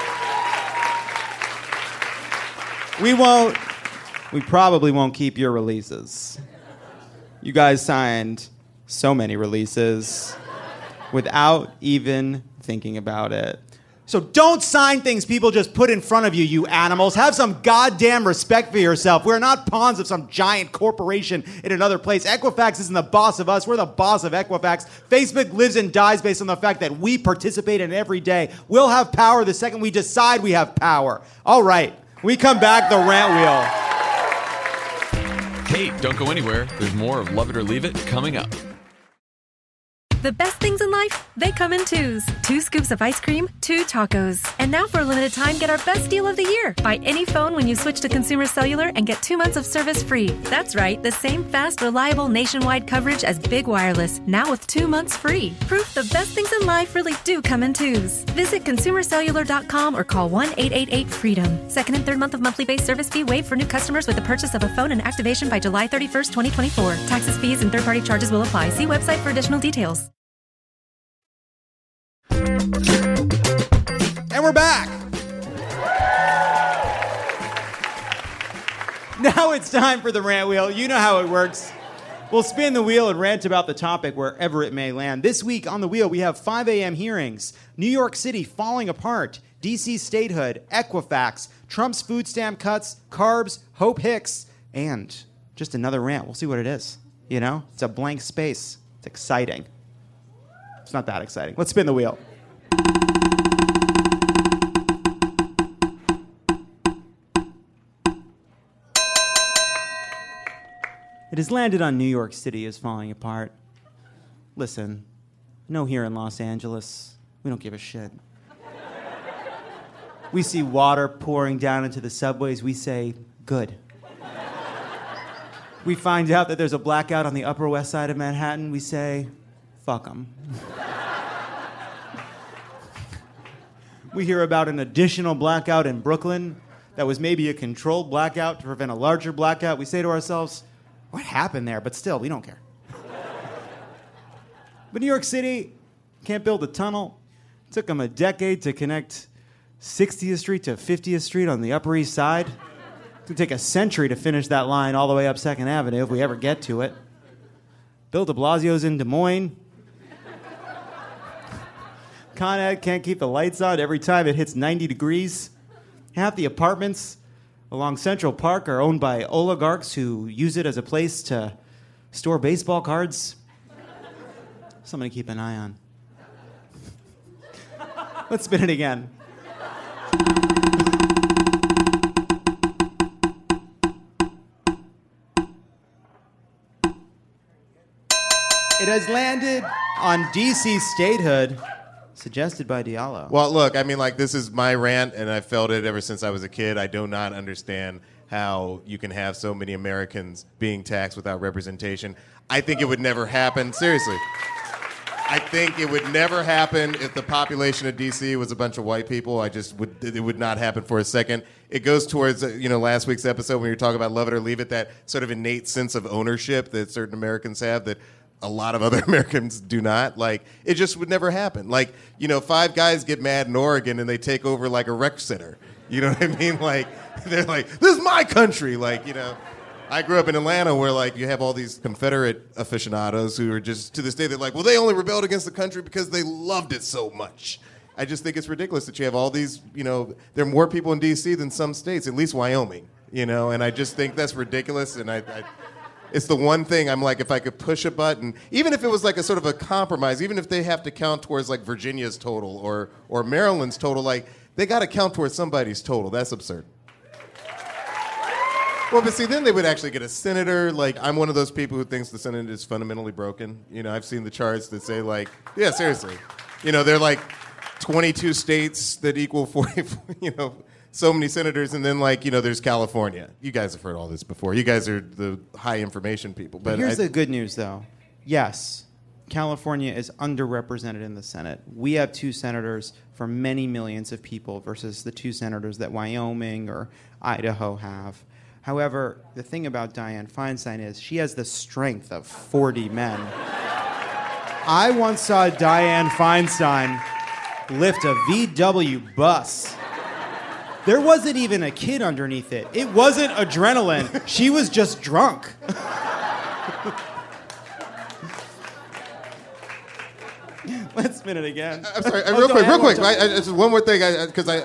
we won't, we probably won't keep your releases. You guys signed so many releases without even thinking about it. So don't sign things people just put in front of you, you animals. Have some goddamn respect for yourself. We're not pawns of some giant corporation in another place. Equifax isn't the boss of us. We're the boss of Equifax. Facebook lives and dies based on the fact that we participate in it every day. We'll have power the second we decide we have power. All right. When we come back, the rant wheel. Hey, don't go anywhere. There's more of Love It or Leave It coming up. The best things in life, they come in twos. Two scoops of ice cream, two tacos. And now for a limited time, get our best deal of the year. Buy any phone when you switch to Consumer Cellular and get two months of service free. That's right, the same fast, reliable nationwide coverage as Big Wireless, now with two months free. Proof the best things in life really do come in twos. Visit consumer cellular dot com or call one eight eight eight freedom. Second and third month of monthly base service fee waived for new customers with the purchase of a phone and activation by July thirty-first, twenty twenty-four. Taxes, fees, and third-party charges will apply. See website for additional details. And we're back. Now it's time for the rant wheel. You know how it works. We'll spin the wheel and rant about the topic wherever it may land. This week on the wheel, we have five a.m. hearings, New York City falling apart, D C statehood, Equifax, Trump's food stamp cuts, carbs, Hope Hicks, and just another rant. We'll see what it is. You know, it's a blank space. It's exciting. It's not that exciting. Let's spin the wheel. It has landed on New York City is falling apart. Listen, no here in Los Angeles. We don't give a shit. We see water pouring down into the subways. We say, good. We find out that there's a blackout on the Upper West Side of Manhattan. We say, fuck them. We hear about an additional blackout in Brooklyn that was maybe a controlled blackout to prevent a larger blackout. We say to ourselves, what happened there? But still, we don't care. But New York City can't build a tunnel. It took them a decade to connect sixtieth Street to fiftieth Street on the Upper East Side. It's going to take a century to finish that line all the way up Second Avenue if we ever get to it. Bill de Blasio's in Des Moines. Con Ed can't keep the lights on every time it hits ninety degrees. Half the apartments along Central Park are owned by oligarchs who use it as a place to store baseball cards. Something to keep an eye on. Let's spin it again. It has landed on D C statehood, suggested by Diallo. Well, look, I mean, like, this is my rant, and I felt it ever since I was a kid. I do not understand how you can have so many Americans being taxed without representation. I think it would never happen. Seriously. I think it would never happen if the population of D C was a bunch of white people. I just would, it would not happen for a second. It goes towards, you know, last week's episode when you were talking about love it or leave it, that sort of innate sense of ownership that certain Americans have that a lot of other Americans do not. Like, it just would never happen. Like, you know, five guys get mad in Oregon and they take over, like, a rec center. You know what I mean? Like, they're like, this is my country. Like, you know, I grew up in Atlanta where, like, you have all these Confederate aficionados who are just, to this day, they're like, well, they only rebelled against the country because they loved it so much. I just think it's ridiculous that you have all these, you know, there are more people in D C than some states, at least Wyoming, you know, and I just think that's ridiculous, and I... I It's the one thing I'm like, if I could push a button, even if it was like a sort of a compromise, even if they have to count towards like Virginia's total or or Maryland's total, like they got to count towards somebody's total. That's absurd. Well, but see, then they would actually get a senator. Like, I'm one of those people who thinks the Senate is fundamentally broken. You know, I've seen the charts that say like, yeah, seriously, you know, they're like twenty-two states that equal forty, you know. So many senators, and then, like, you know, there's California. You guys have heard all this before. You guys are the high information people. But, but here's I, the good news, though. Yes, California is underrepresented in the Senate. We have two senators for many millions of people versus the two senators that Wyoming or Idaho have. However, the thing about Dianne Feinstein is she has the strength of forty men. I once saw Dianne Feinstein lift a V W bus. There wasn't even a kid underneath it. It wasn't adrenaline. She was just drunk. Let's spin it again. I'm sorry. Oh, real go quick, ahead, real quick. one I, time. I, just one more thing, because I,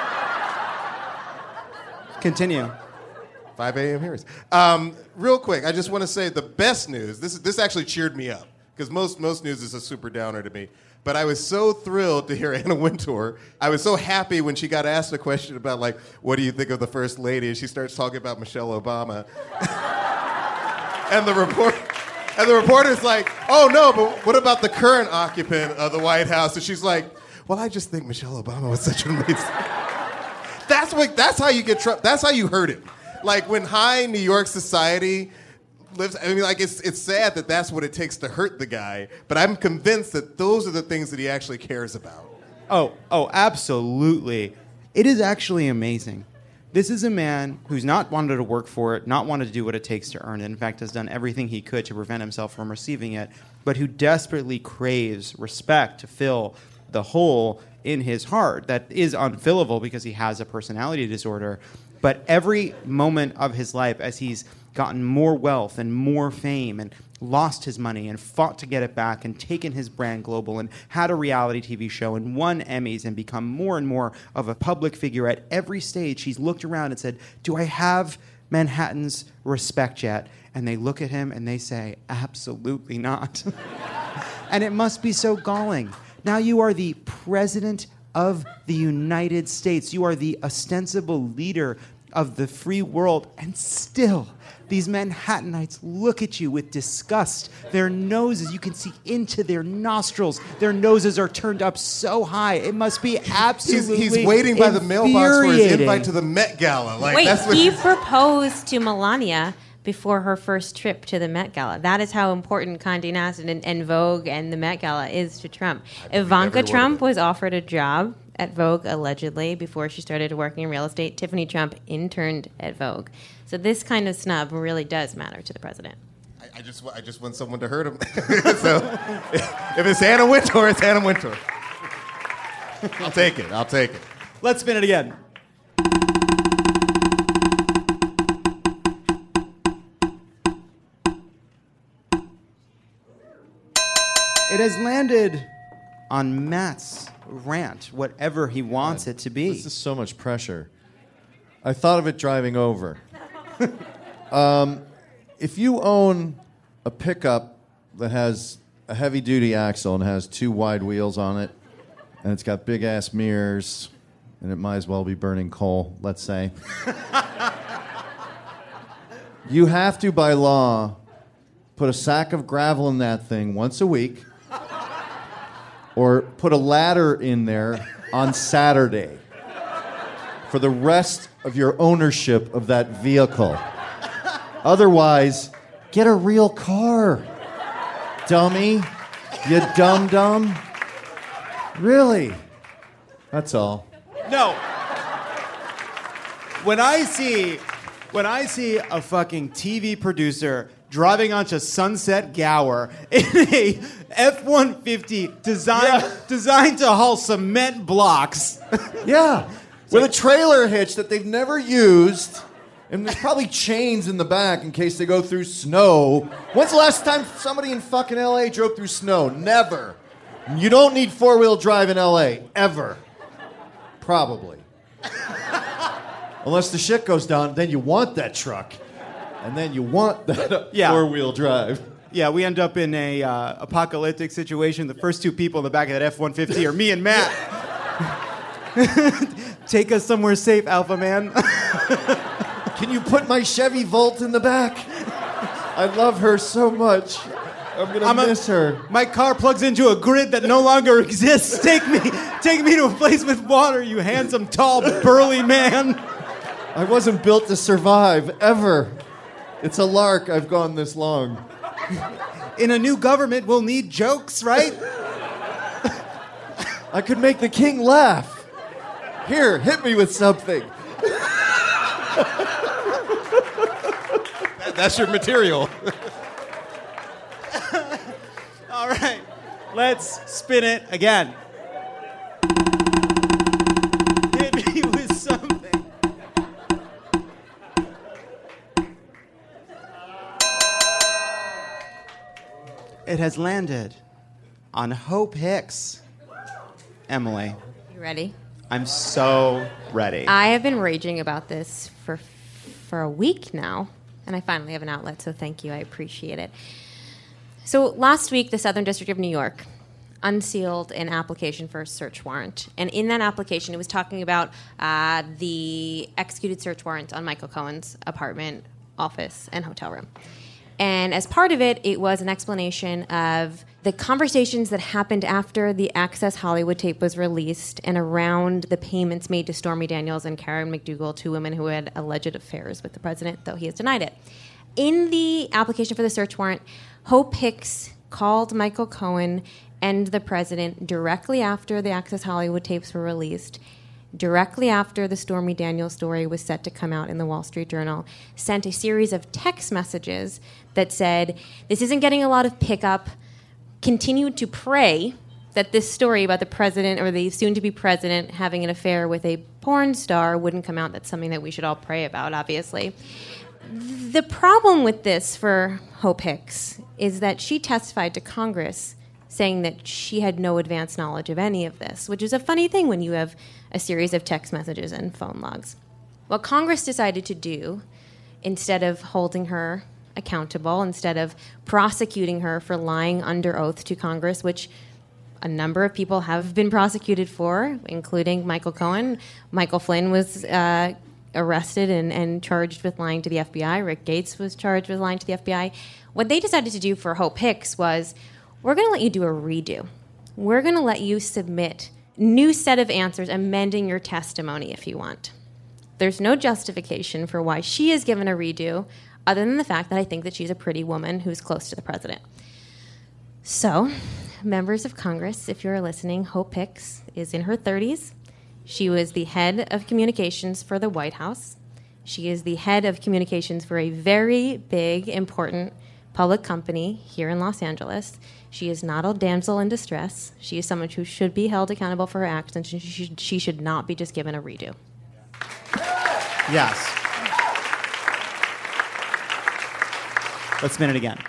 Continue. five a.m. hearings. Um, real quick, I just want to say the best news. This this actually cheered me up because most most news is a super downer to me. But I was so thrilled to hear Anna Wintour. I was so happy when she got asked a question about like, what do you think of the first lady? And she starts talking about Michelle Obama. and the report. And the reporter's like, oh no, but what about the current occupant of the White House? And she's like, well, I just think Michelle Obama was such an amazing. That's what. That's how you get Trump. That's how you hurt him. Like when high New York society lives. I mean, like it's it's sad that that's what it takes to hurt the guy. But I'm convinced that those are the things that he actually cares about. Oh, oh, absolutely. It is actually amazing. This is a man who's not wanted to work for it, not wanted to do what it takes to earn it. In fact, has done everything he could to prevent himself from receiving it, but who desperately craves respect to fill the hole in his heart that is unfillable because he has a personality disorder. But every moment of his life, as he's gotten more wealth and more fame and lost his money and fought to get it back and taken his brand global and had a reality T V show and won Emmys and become more and more of a public figure, at every stage he's looked around and said, do I have Manhattan's respect yet? And they look at him and they say, absolutely not. And it must be so galling. Now you are the president of the United States. You are the ostensible leader of the free world, and still these Manhattanites look at you with disgust. Their noses, you can see into their nostrils. Their noses are turned up so high. It must be absolutely He's, he's waiting by the mailbox for his invite to the Met Gala. Like, Wait, that's what he he's- proposed to Melania before her first trip to the Met Gala. That is how important Condé Nast and, and Vogue and the Met Gala is to Trump. Ivanka Trump was offered a job at Vogue, allegedly, before she started working in real estate. Tiffany Trump interned at Vogue. So this kind of snub really does matter to the president. I, I just I just want someone to hurt him. So if it's Anna Wintour, it's Anna Wintour. I'll take it. I'll take it. Let's spin it again. It has landed on Matt's rant, whatever he wants it to be. This is so much pressure. I thought of it driving over. um, if you own a pickup that has a heavy-duty axle and has two wide wheels on it, and it's got big-ass mirrors, and it might as well be burning coal, let's say, you have to, by law, put a sack of gravel in that thing once a week, or put a ladder in there on Saturday for the rest of your ownership of that vehicle. Otherwise, get a real car, dummy. You dum-dum. Really? That's all. No. When I see, when I see a fucking T V producer driving onto Sunset Gower in a F one fifty designed Yeah. designed to haul cement blocks. Yeah. With a trailer hitch that they've never used. And there's probably chains in the back in case they go through snow. When's the last time somebody in fucking L A drove through snow? Never. You don't need four-wheel drive in L A. Ever. Probably. Unless the shit goes down, then you want that truck. And then you want that Yeah. four-wheel drive. Yeah, we end up in a uh, apocalyptic situation. The first two people in the back of that F one fifty are me and Matt. Take us somewhere safe, Alpha Man. Can you put my Chevy Volt in the back? I love her so much. I'm gonna I'm a- miss her. My car plugs into a grid that no longer exists. Take me, take me to a place with water, you handsome, tall, burly man. I wasn't built to survive, ever. It's a lark I've gone this long. In a new government, we'll need jokes, right? I could make the king laugh. Here, hit me with something. That- that's your material. All right, let's spin it again. Hit me with something. It has landed on Hope Hicks. Emily. You ready? I'm so ready. I have been raging about this for for a week now, and I finally have an outlet, so thank you. I appreciate it. So last week, the Southern District of New York unsealed an application for a search warrant. And in that application, it was talking about uh, the executed search warrant on Michael Cohen's apartment, office, and hotel room. And as part of it, it was an explanation of the conversations that happened after the Access Hollywood tape was released and around the payments made to Stormy Daniels and Karen McDougal, two women who had alleged affairs with the president, though he has denied it. In the application for the search warrant, Hope Hicks called Michael Cohen and the president directly after the Access Hollywood tapes were released, directly after the Stormy Daniels story was set to come out in the Wall Street Journal, sent a series of text messages that said, this isn't getting a lot of pickup, continued to pray that this story about the president or the soon-to-be president having an affair with a porn star wouldn't come out. That's something that we should all pray about, obviously. The problem with this for Hope Hicks is that she testified to Congress saying that she had no advance knowledge of any of this, which is a funny thing when you have a series of text messages and phone logs. What Congress decided to do, instead of holding her accountable, instead of prosecuting her for lying under oath to Congress, which a number of people have been prosecuted for, including Michael Cohen. Michael Flynn was uh, arrested and, and charged with lying to the F B I. Rick Gates was charged with lying to the F B I. What they decided to do for Hope Hicks was, we're going to let you do a redo. We're going to let you submit new set of answers, amending your testimony if you want. There's no justification for why she is given a redo, other than the fact that I think that she's a pretty woman who's close to the president. So, members of Congress, if you're listening, Hope Hicks is in her thirties. She was the head of communications for the White House. She is the head of communications for a very big, important public company here in Los Angeles. She is not a damsel in distress. She is someone who should be held accountable for her actions. She should, she should not be just given a redo. Yes. Let's spin it again.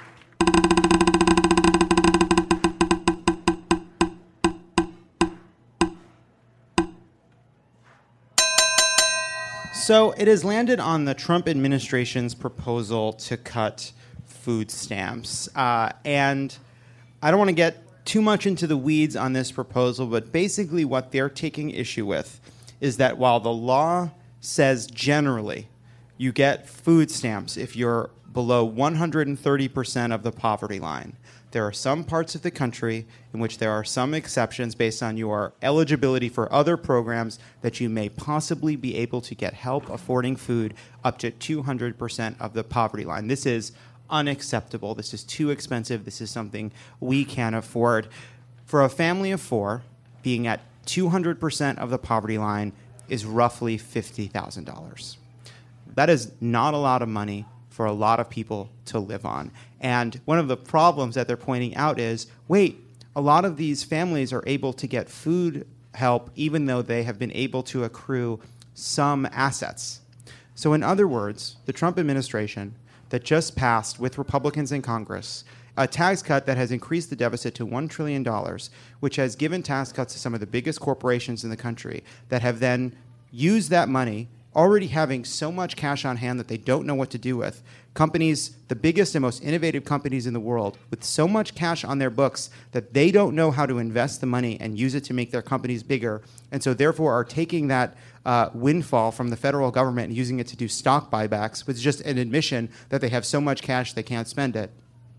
So it has landed on the Trump administration's proposal to cut food stamps. Uh, and I don't want to get too much into the weeds on this proposal, but basically what they're taking issue with is that while the law says generally you get food stamps if you're below one hundred thirty percent of the poverty line, there are some parts of the country in which there are some exceptions based on your eligibility for other programs that you may possibly be able to get help affording food up to two hundred percent of the poverty line. This is unacceptable. This is too expensive. This is something we can't afford. For a family of four, being at two hundred percent of the poverty line is roughly fifty thousand dollars. That is not a lot of money for a lot of people to live on. And one of the problems that they're pointing out is, wait, a lot of these families are able to get food help even though they have been able to accrue some assets. So in other words, the Trump administration that just passed with Republicans in Congress a tax cut that has increased the deficit to one trillion dollars, which has given tax cuts to some of the biggest corporations in the country that have then used that money, already having so much cash on hand that they don't know what to do with. Companies, the biggest and most innovative companies in the world, with so much cash on their books that they don't know how to invest the money and use it to make their companies bigger, and so therefore are taking that uh, windfall from the federal government and using it to do stock buybacks, which is just an admission that they have so much cash they can't spend it,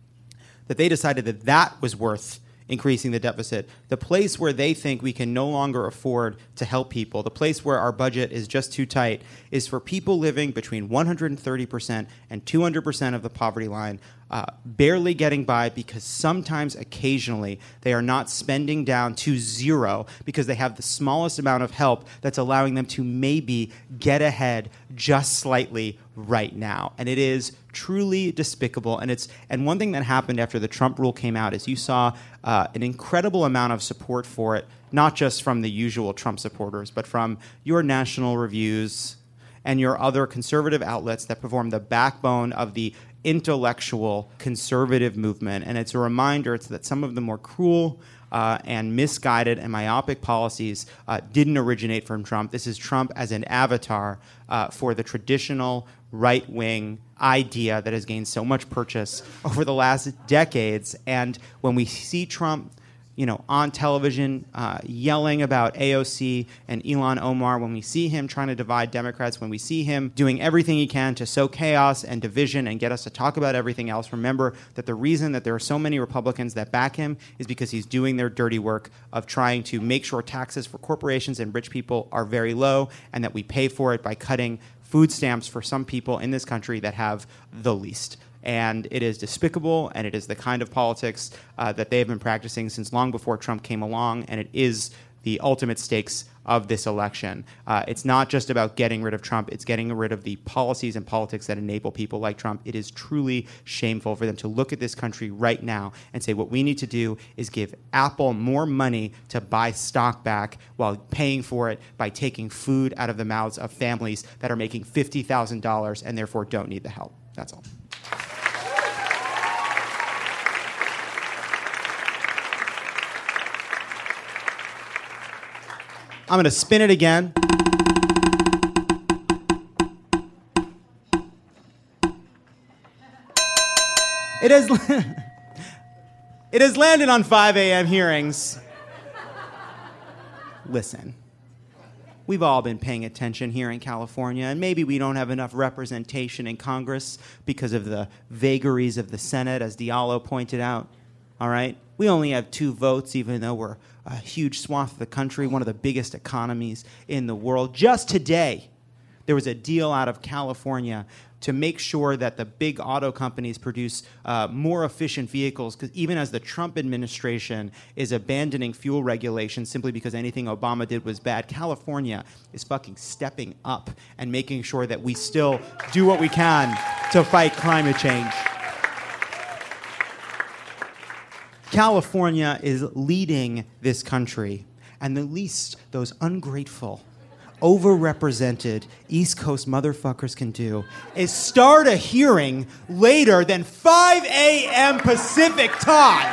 that they decided that that was worth increasing the deficit. The place where they think we can no longer afford to help people, the place where our budget is just too tight, is for people living between one hundred thirty percent and two hundred percent of the poverty line, uh, barely getting by because sometimes, occasionally, they are not spending down to zero because they have the smallest amount of help that's allowing them to maybe get ahead just slightly right now. And it is truly despicable. And it's and one thing that happened after the Trump rule came out is you saw uh, an incredible amount of support for it, not just from the usual Trump supporters, but from your national reviews and your other conservative outlets that perform the backbone of the intellectual conservative movement. And it's a reminder it's that some of the more cruel, uh, and misguided and myopic policies uh, didn't originate from Trump. This is Trump as an avatar uh, for the traditional right-wing idea that has gained so much purchase over the last decades. And when we see Trump, you know, on television uh, yelling about A O C and Ilhan Omar, when we see him trying to divide Democrats, when we see him doing everything he can to sow chaos and division and get us to talk about everything else, remember that the reason that there are so many Republicans that back him is because he's doing their dirty work of trying to make sure taxes for corporations and rich people are very low, and that we pay for it by cutting food stamps for some people in this country that have the least. And it is despicable, and it is the kind of politics uh, that they have been practicing since long before Trump came along, and it is the ultimate stakes of this election. Uh, it's not just about getting rid of Trump, it's getting rid of the policies and politics that enable people like Trump. It is truly shameful for them to look at this country right now and say what we need to do is give Apple more money to buy stock back while paying for it by taking food out of the mouths of families that are making fifty thousand dollars and therefore don't need the help. That's all. I'm going to spin it again. It has, it has landed on five a.m. hearings. Listen, we've all been paying attention here in California, and maybe we don't have enough representation in Congress because of the vagaries of the Senate, as Diallo pointed out. All right? We only have two votes, even though we're a huge swath of the country, one of the biggest economies in the world. Just today, there was a deal out of California to make sure that the big auto companies produce uh, more efficient vehicles, because even as the Trump administration is abandoning fuel regulations simply because anything Obama did was bad, California is fucking stepping up and making sure that we still do what we can to fight climate change. California is leading this country, and the least those ungrateful, overrepresented East Coast motherfuckers can do is start a hearing later than five a.m. Pacific time.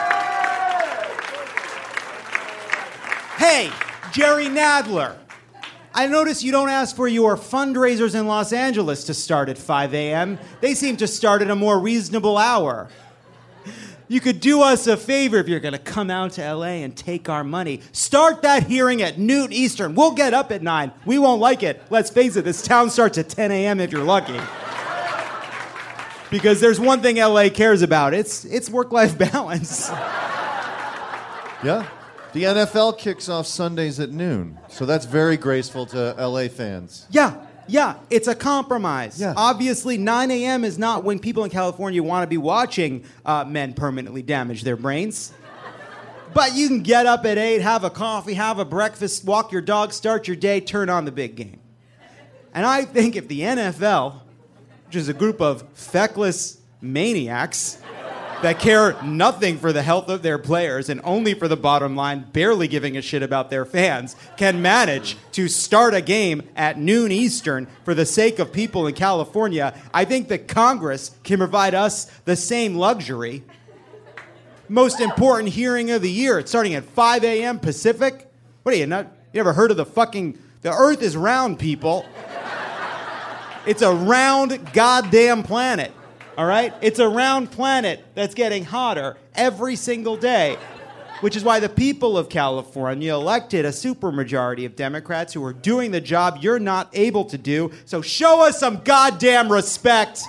Hey, Jerry Nadler, I notice you don't ask for your fundraisers in Los Angeles to start at five a.m. They seem to start at a more reasonable hour. You could do us a favor if you're going to come out to L A and take our money. Start that hearing at noon Eastern. We'll get up at nine. We won't like it. Let's face it, this town starts at ten a.m. if you're lucky. Because there's one thing L A cares about. It's, it's work-life balance. Yeah. The N F L kicks off Sundays at noon, so that's very graceful to L A fans. Yeah. Yeah, it's a compromise. Yeah. Obviously, nine a.m. is not when people in California want to be watching uh, men permanently damage their brains. But you can get up at eight, have a coffee, have a breakfast, walk your dog, start your day, turn on the big game. And I think if the N F L, which is a group of feckless maniacs that care nothing for the health of their players and only for the bottom line, barely giving a shit about their fans, can manage to start a game at noon Eastern for the sake of people in California, I think that Congress can provide us the same luxury. Most important hearing of the year. It's starting at five a.m. Pacific. What are you, not? You ever heard of the fucking... The Earth is round, people. It's a round goddamn planet. All right? It's a round planet that's getting hotter every single day, which is why the people of California elected a supermajority of Democrats who are doing the job you're not able to do. So show us some goddamn respect.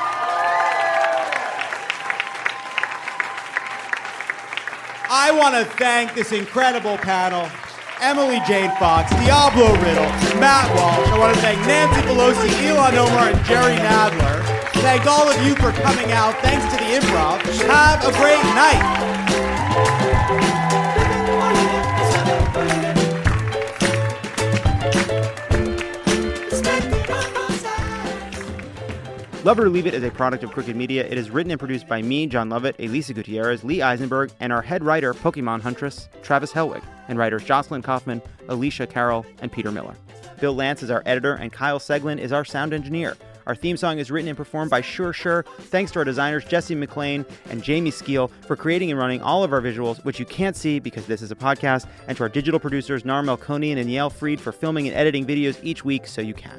I want to thank this incredible panel. Emily Jane Fox, Diablo Riddle, Matt Walsh. I want to thank Nancy Pelosi, Ilhan Omar, and Jerry Nadler. Thank all of you for coming out. Thanks to the Improv. Have a great night. Love It or Leave It is a product of Crooked Media. It is written and produced by me, John Lovett, Elisa Gutierrez, Lee Eisenberg, and our head writer, Pokemon Huntress, Travis Helwig, and writers Jocelyn Kaufman, Alicia Carroll, and Peter Miller. Bill Lance is our editor, and Kyle Seglin is our sound engineer. Our theme song is written and performed by Sure Sure. Thanks to our designers Jesse McLean and Jamie Skeel for creating and running all of our visuals, which you can't see because this is a podcast, and to our digital producers Nar Melkonian and Yael Fried for filming and editing videos each week so you can.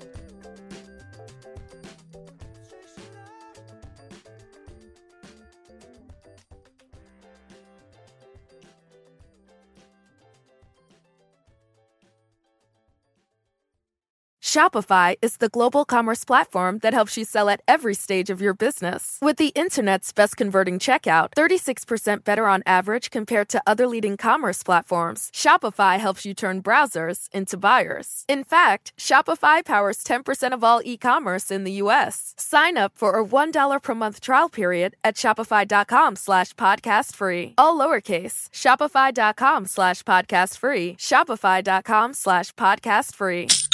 Shopify is the global commerce platform that helps you sell at every stage of your business. With the internet's best converting checkout, thirty-six percent better on average compared to other leading commerce platforms, Shopify helps you turn browsers into buyers. In fact, Shopify powers ten percent of all e-commerce in the U S. Sign up for a one dollar per month trial period at shopify.com slash podcast free. All lowercase, shopify.com slash podcast free, shopify.com slash podcast free.